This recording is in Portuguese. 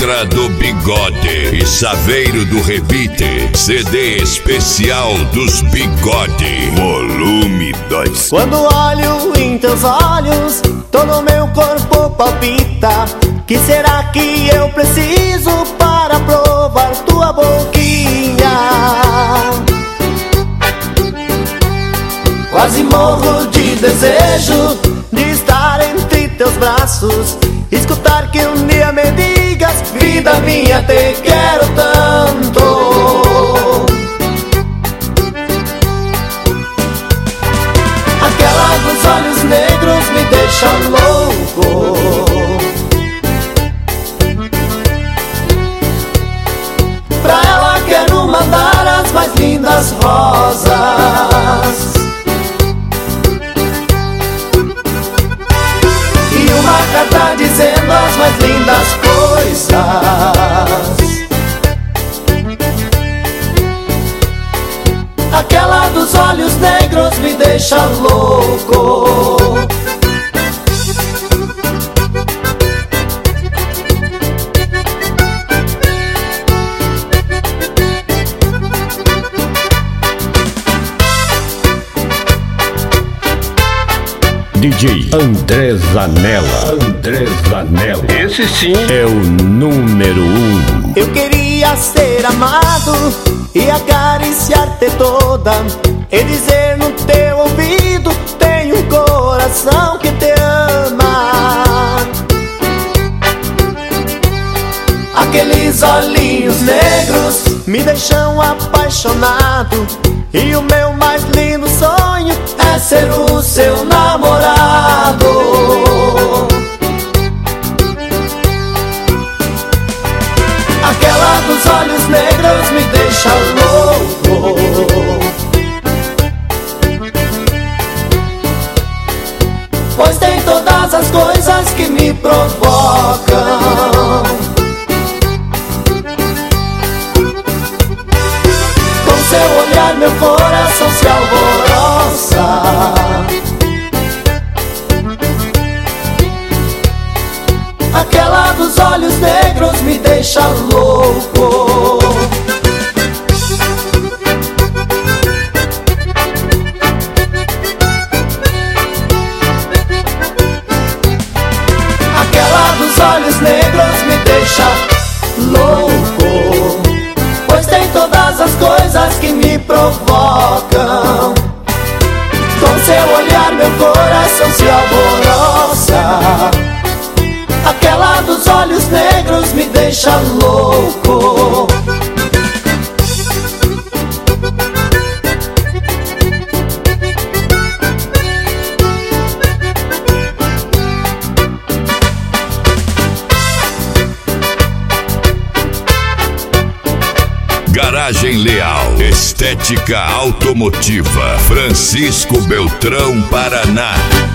Sogra do Bigode e Saveiro do Rebite, CD especial dos Bigode, volume 2. Quando olho em teus olhos, todo meu corpo palpita. Que será que eu preciso para provar tua boquinha? Quase morro de desejo de estar entre teus braços, escutar que um dia me digas: vida minha, te quero tanto. Aquela dos olhos negros me deixa louco. Pra ela quero mandar as mais lindas rosas e uma carta dizendo as mais lindas coisas. Aquela dos olhos negros me deixa louco. DJ André Zanella. André Zanella. Esse sim é o número 1. Eu queria ser amado e acariciar-te toda, e dizer no teu ouvido: tem um coração que te ama. Aqueles olhinhos negros me deixam apaixonado, e o meu mais lindo sonho é ser o seu namorado. Aquela dos olhos negros me deixa louco. Pois tem todas as coisas que me provocam. Com seu olhar meu coração se alvoroça. Aquela dos olhos negros me deixa louco. Aquela dos olhos negros me deixa louco. Pois tem todas as coisas que me provocam. Com seu olhar meu coração se alvoroça. Aquela dos olhos negros me deixa louco. Garagem Leal, estética automotiva, Francisco Beltrão, Paraná.